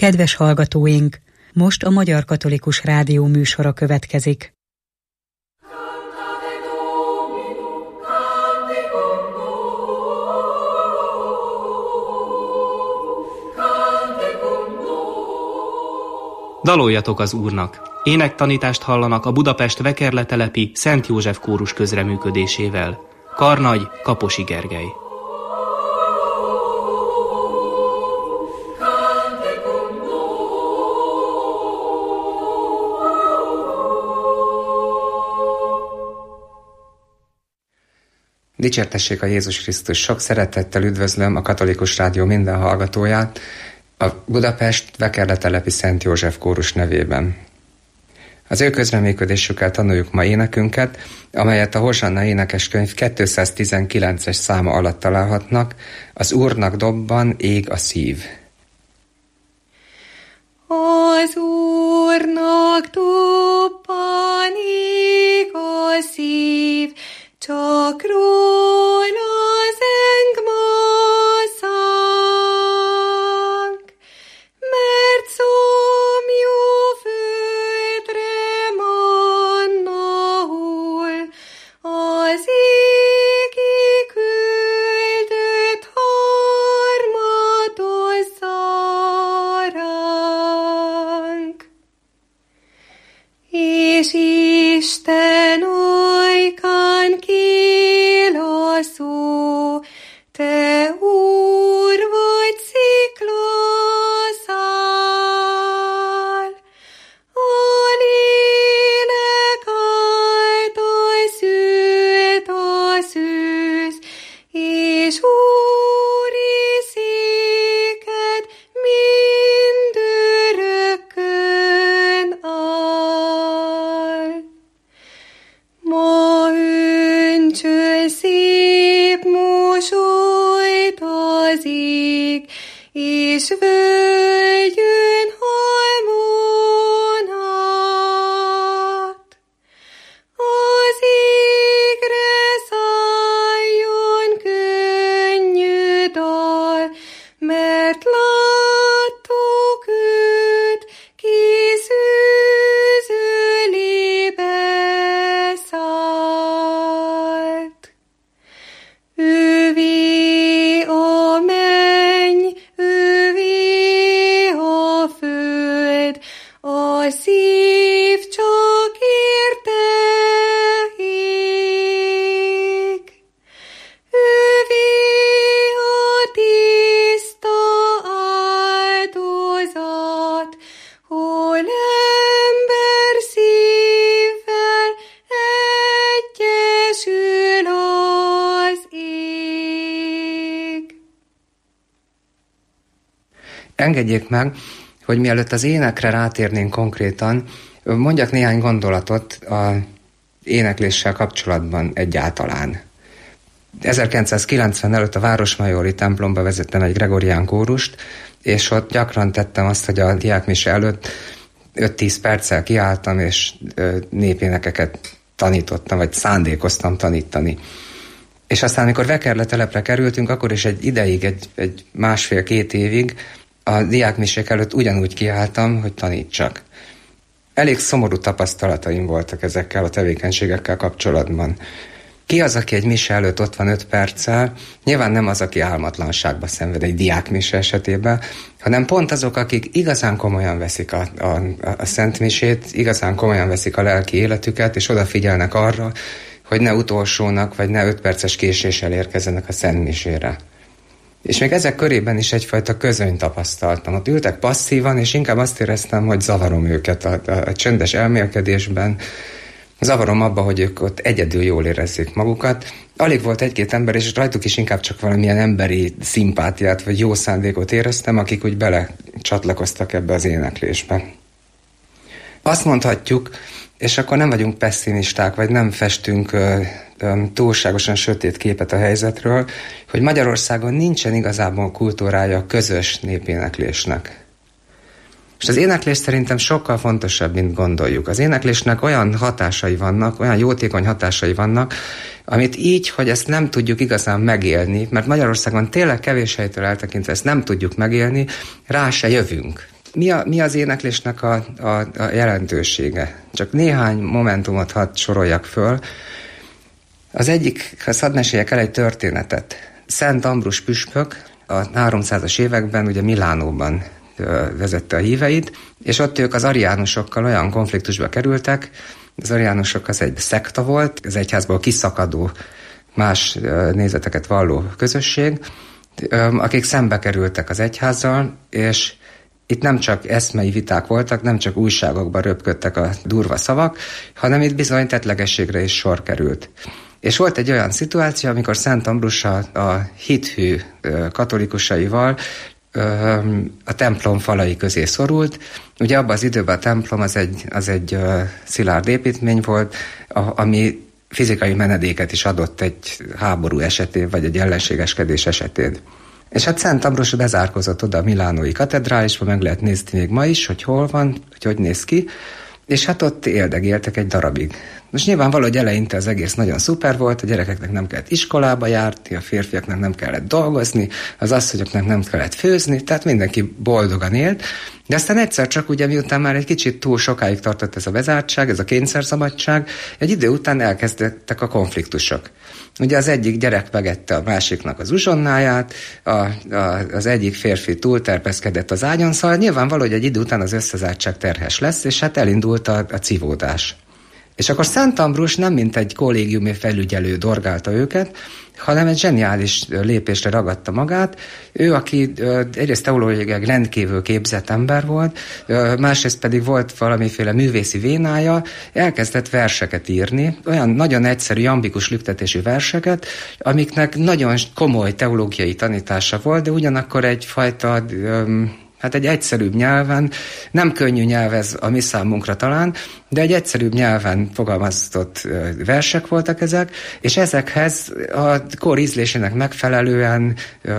Speaker 3: Kedves hallgatóink! Most a Magyar Katolikus Rádió műsora következik.
Speaker 11: Daloljatok az Úrnak! Énektanítást hallanak a Budapest Vekerletelepi Szent József kórus közreműködésével. Karnagy, Kaposi Gergely.
Speaker 12: Dicsértessék a Jézus Krisztus! Sok szeretettel üdvözlöm a Katolikus Rádió minden hallgatóját a Budapest Vekerletelepi Szent József kórus nevében. Az ő közreműködésükkel tanuljuk ma énekünket, amelyet a Hozsanna énekeskönyv kétszáztizenkilences száma alatt találhatnak, az Úrnak dobban ég a szív.
Speaker 13: Az Úrnak dobban ég a szív, csak róla zeng maszánk, mert szomjú földre manna hull, az égi küldött harmadozza ránk. És Isten ajkán kél a szó, te Úr vagy sziklaszál. A lélek által szült a szűz, és Úri széked mindörökkön áll. Ma öntsön szép mosolyt az ég, és völgyön halmon át. Az égre szálljon könnyű dal, mert láttuk őt, ki szűzőlébe szállt. Ővé a menny, ővé a föld, a szív csak érte ég. Ővé a tiszta áldozat, hol ember szívvel egyesül az ég.
Speaker 12: Engedjék meg, hogy mielőtt az énekre rátérnénk konkrétan, mondjak néhány gondolatot a énekléssel kapcsolatban egyáltalán. ezerkilencszázkilencven előtt a Városmajori templomba vezettem egy gregorián kórust, és ott gyakran tettem azt, hogy a diákmise előtt öt-tíz perccel kiálltam, és népénekeket tanítottam, vagy szándékoztam tanítani. És aztán, amikor Vekerletelepre kerültünk, akkor is egy ideig, egy, egy másfél-két évig a diákmisék előtt ugyanúgy kiálltam, hogy tanítsak. Elég szomorú tapasztalataim voltak ezekkel a tevékenységekkel kapcsolatban. Ki az, aki egy mise előtt ott van öt perccel? Nyilván nem az, aki álmatlanságba szenved egy diákmise esetében, hanem pont azok, akik igazán komolyan veszik a, a, a szentmisét, igazán komolyan veszik a lelki életüket, és odafigyelnek arra, hogy ne utolsónak, vagy ne öt perces késéssel érkezzenek a szentmisére. És még ezek körében is egyfajta közönyt tapasztaltam. Ott ültek passzívan, és inkább azt éreztem, hogy zavarom őket a, a, a csöndes elmélkedésben, zavarom abba, hogy ők ott egyedül jól érezzék magukat. Alig volt egy-két ember, és rajtuk is inkább csak valamilyen emberi szimpátiát, vagy jó szándékot éreztem, akik úgy bele csatlakoztak ebbe az éneklésbe. Azt mondhatjuk, és akkor nem vagyunk pessimisták, vagy nem festünk ö, ö, túlságosan sötét képet a helyzetről, hogy Magyarországon nincsen igazából kultúrája a közös népéneklésnek. És az éneklés szerintem sokkal fontosabb, mint gondoljuk. Az éneklésnek olyan hatásai vannak, olyan jótékony hatásai vannak, amit így, hogy ezt nem tudjuk igazán megélni, mert Magyarországon tényleg kevés helytől eltekintve ezt nem tudjuk megélni, rá se jövünk. Mi, a, mi az éneklésnek a, a, a jelentősége? Csak néhány momentumot hadd soroljak föl. Az egyikhez hadd meséljek el egy történetet. Szent Ambrus püspök a háromszázas években ugye Milánóban vezette a híveit, és ott ők az ariánusokkal olyan konfliktusba kerültek, az ariánusok az egy szekta volt, az egyházból kiszakadó, más nézeteket valló közösség, akik szembe kerültek az egyházzal, és itt nem csak eszmei viták voltak, nem csak újságokban röpködtek a durva szavak, hanem itt bizony tettlegességre is sor került. És volt egy olyan szituáció, amikor Szent Ambrus a, a hithű katolikusaival a templom falai közé szorult. Ugye abban az időben a templom az egy, az egy szilárd építmény volt, ami fizikai menedéket is adott egy háború esetén, vagy egy ellenségeskedés esetén. És hát Szent Ambrus bezárkozott oda a milánói katedrálisba, meg lehet nézni még ma is, hogy hol van, hogy hogy néz ki, és hát ott éldegéltek egy darabig. Most nyilvánvaló, hogy eleinte az egész nagyon szuper volt, a gyerekeknek nem kellett iskolába járni, a férfiaknak nem kellett dolgozni, az asszonyoknak nem kellett főzni, tehát mindenki boldogan élt, de aztán egyszer csak ugye miután már egy kicsit túl sokáig tartott ez a bezártság, ez a kényszerszabadság, egy idő után elkezdtek a konfliktusok. Ugye az egyik gyerek megette a másiknak az uzsonnáját, a, a, az egyik férfi túlterpeszkedett az ágyon, szóval nyilvánvaló, hogy egy idő után az összezártság terhes lesz, és hát elindult a, a civódás. És akkor Szent Ambrus nem mint egy kollégiumi felügyelő dorgálta őket, hanem egy zseniális lépésre ragadta magát. Ő, aki egyrészt teológiailag rendkívül képzett ember volt, másrészt pedig volt valamiféle művészi vénája, elkezdett verseket írni, olyan nagyon egyszerű, jambikus lüktetésű verseket, amiknek nagyon komoly teológiai tanítása volt, de ugyanakkor egyfajta... Hát egy egyszerűbb nyelven, nem könnyű nyelv ez a mi számunkra talán, de egy egyszerűbb nyelven fogalmazott versek voltak ezek, és ezekhez a kor ízlésének megfelelően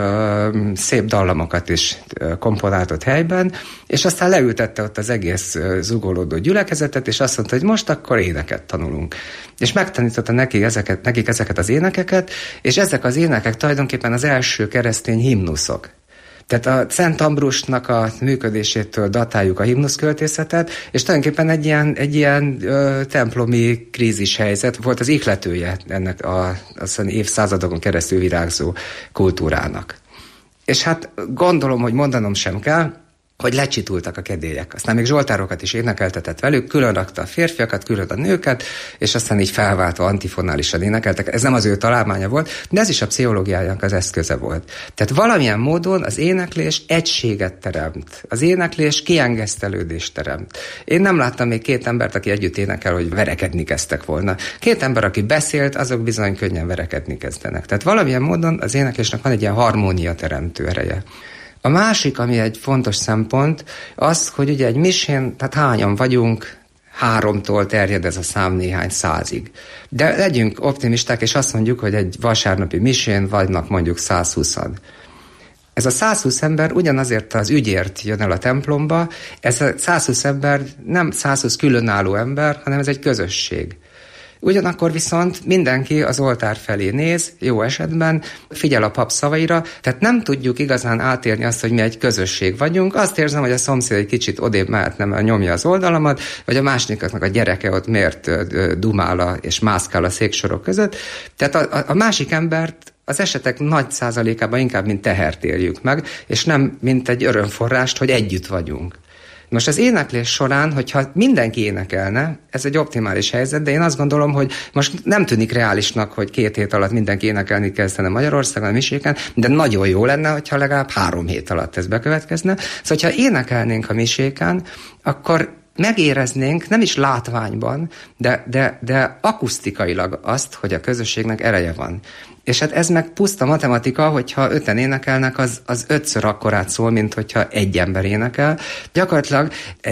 Speaker 12: ö, szép dallamokat is komponáltott helyben, és aztán leültette ott az egész zugolódó gyülekezetet, és azt mondta, hogy most akkor éneket tanulunk. És megtanította nekik ezeket, nekik ezeket az énekeket, és ezek az énekek tulajdonképpen az első keresztény himnuszok. Tehát a Szent Ambrusnak a működésétől datáljuk a himnuszköltészetet, és tulajdonképpen egy ilyen, egy ilyen ö, templomi krízis helyzet volt az ihletője ennek a, az évszázadokon keresztül virágzó kultúrának. És hát gondolom, hogy mondanom sem kell, hogy lecsitultak a kedélyek. Aztán még zsoltárokat is énekeltetett velük, külön rakta a férfiakat, külön a nőket, és aztán így felváltva antifonálisan énekeltek. Ez nem az ő találmánya volt, de ez is a pszichológiájának az eszköze volt. Tehát valamilyen módon az éneklés egységet teremt. Az éneklés kiengesztelődést teremt. Én nem láttam még két embert, aki együtt énekel, hogy verekedni kezdtek volna. Két ember, aki beszélt, azok bizony könnyen verekedni kezdenek. Tehát valamilyen módon az éneklésnek van egy ilyen harmónia teremtő ereje. A másik, ami egy fontos szempont, az, hogy ugye egy misén, tehát hányan vagyunk, háromtól terjed ez a szám néhány százig. De legyünk optimisták, és azt mondjuk, hogy egy vasárnapi misén vannak mondjuk százhúszan. Ez a százhúsz ember ugyanazért az ügyért jön el a templomba, ez a százhúsz ember nem százhúsz különálló ember, hanem ez egy közösség. Ugyanakkor viszont mindenki az oltár felé néz, jó esetben, figyel a pap szavaira, tehát nem tudjuk igazán átérni azt, hogy mi egy közösség vagyunk. Azt érzem, hogy a szomszéd egy kicsit odébb mehetne, mert nyomja az oldalamat, vagy a másiknak a gyereke ott miért dumál és mászkál a széksorok között. Tehát a, a, a másik embert az esetek nagy százalékában inkább mint tehert éljük meg, és nem mint egy örömforrást, hogy együtt vagyunk. Most az éneklés során, hogyha mindenki énekelne, ez egy optimális helyzet, de én azt gondolom, hogy most nem tűnik reálisnak, hogy két hét alatt mindenki énekelni kezdene Magyarországon, a miséken, de nagyon jó lenne, hogyha legalább három hét alatt ez bekövetkezne. Szóval, ha énekelnénk a miséken, akkor megéreznénk, nem is látványban, de, de, de akusztikailag azt, hogy a közösségnek ereje van. És hát ez meg puszta matematika, hogyha öten énekelnek, az, az ötször akkorát szól, mint hogyha egy ember énekel. Gyakorlatilag egy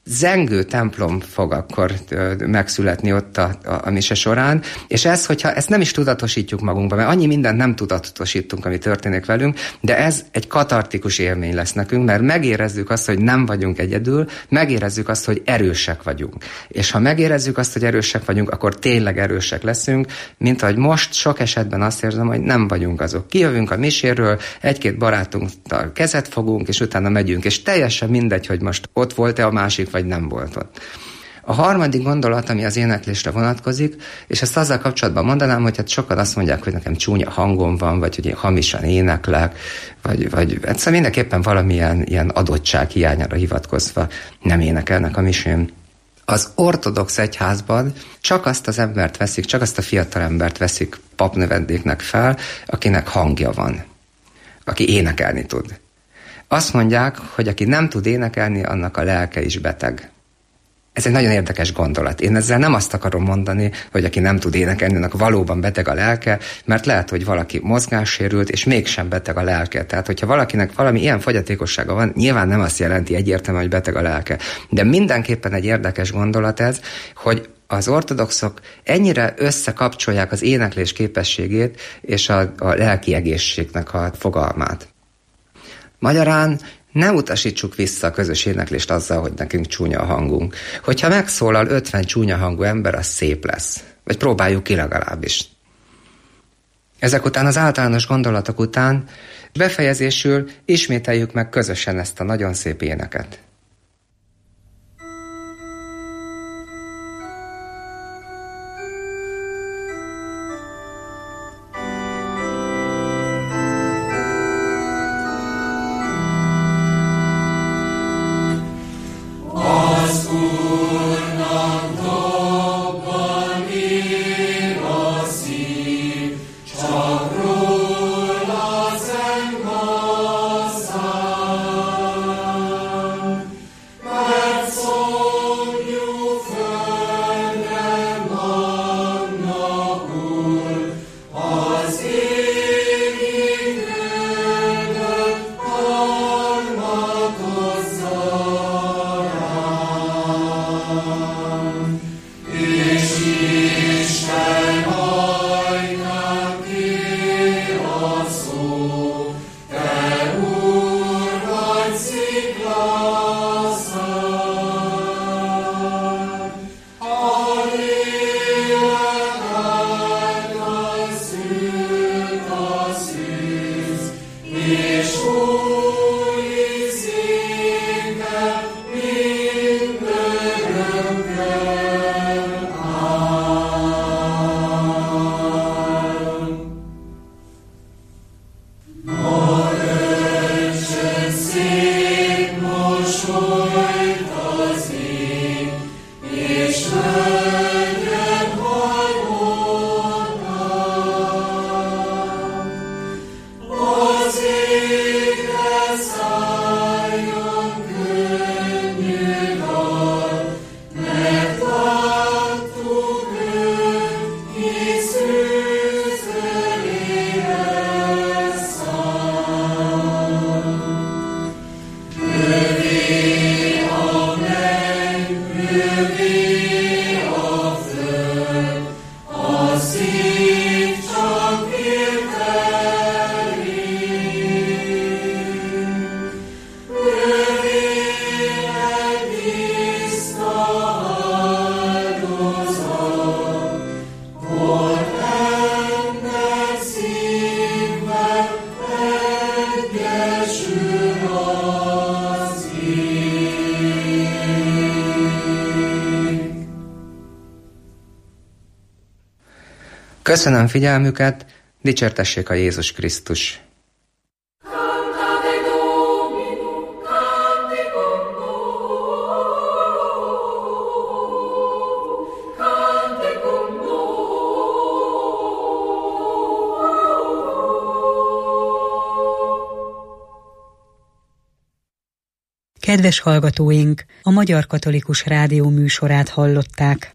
Speaker 12: zengő templom fog akkor megszületni ott a, a, a mise során, és ez, hogyha ezt nem is tudatosítjuk magunkba, mert annyi mindent nem tudatosítunk, ami történik velünk, de ez egy katartikus élmény lesz nekünk, mert megérezzük azt, hogy nem vagyunk egyedül, megérezzük azt, hogy erősek vagyunk. És ha megérezzük azt, hogy erősek vagyunk, akkor tényleg erősek leszünk, mint ahogy most sok esetben azt érzem, hogy nem vagyunk azok. Kijövünk a miséről, egy-két barátunkkal kezet fogunk, és utána megyünk, és teljesen mindegy, hogy most ott volt-e a másik, vagy nem volt ott. A harmadik gondolat, ami az éneklésre vonatkozik, és ezt azzal kapcsolatban mondanám, hogy hát sokan azt mondják, hogy nekem csúnya hangom van, vagy hogy én hamisan éneklek, vagy, vagy egyszerűen mindenképpen valamilyen ilyen adottság hiányára hivatkozva nem énekelnek a misén. Az ortodox egyházban csak azt az embert veszik, csak azt a fiatal embert veszik papnövendéknek fel, akinek hangja van, aki énekelni tud. Azt mondják, hogy aki nem tud énekelni, annak a lelke is beteg. Ez egy nagyon érdekes gondolat. Én ezzel nem azt akarom mondani, hogy aki nem tud énekelni, annak valóban beteg a lelke, mert lehet, hogy valaki mozgássérült, és mégsem beteg a lelke. Tehát, hogyha valakinek valami ilyen fogyatékossága van, nyilván nem azt jelenti egyértelműen, hogy beteg a lelke. De mindenképpen egy érdekes gondolat ez, hogy az ortodoxok ennyire összekapcsolják az éneklés képességét és a, a lelki egészségnek a fogalmát. Magyarán ne utasítsuk vissza a közös éneklést azzal, hogy nekünk csúnya a hangunk. Hogyha megszólal ötven csúnya hangú ember, az szép lesz. Vagy próbáljuk ki legalábbis. Ezek után, az általános gondolatok után befejezésül ismételjük meg közösen ezt a nagyon szép éneket. Köszönöm figyelmüket, dicsértessék a Jézus Krisztus!
Speaker 3: Kedves hallgatóink, a Magyar Katolikus Rádió műsorát hallották.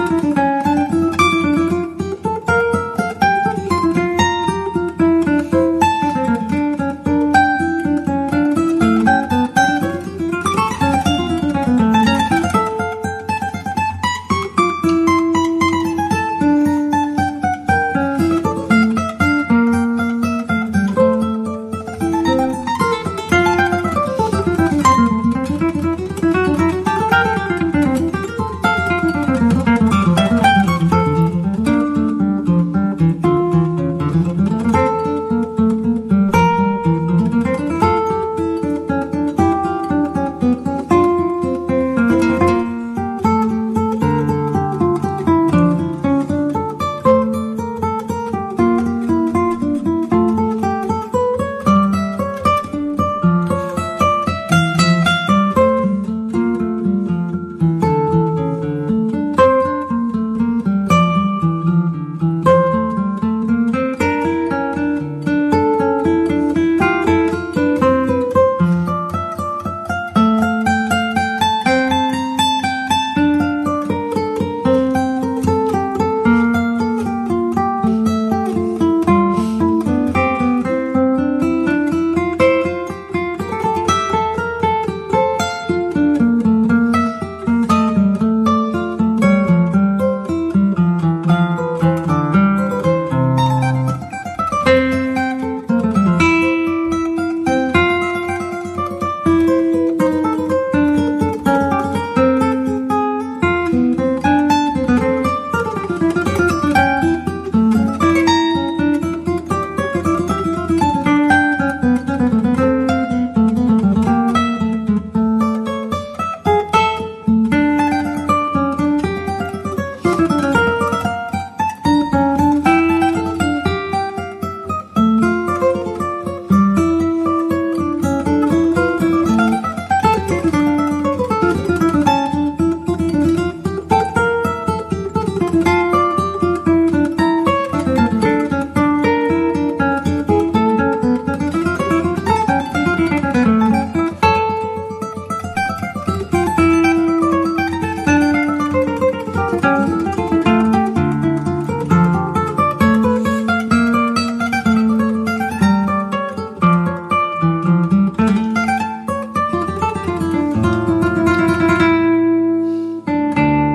Speaker 6: Thank you.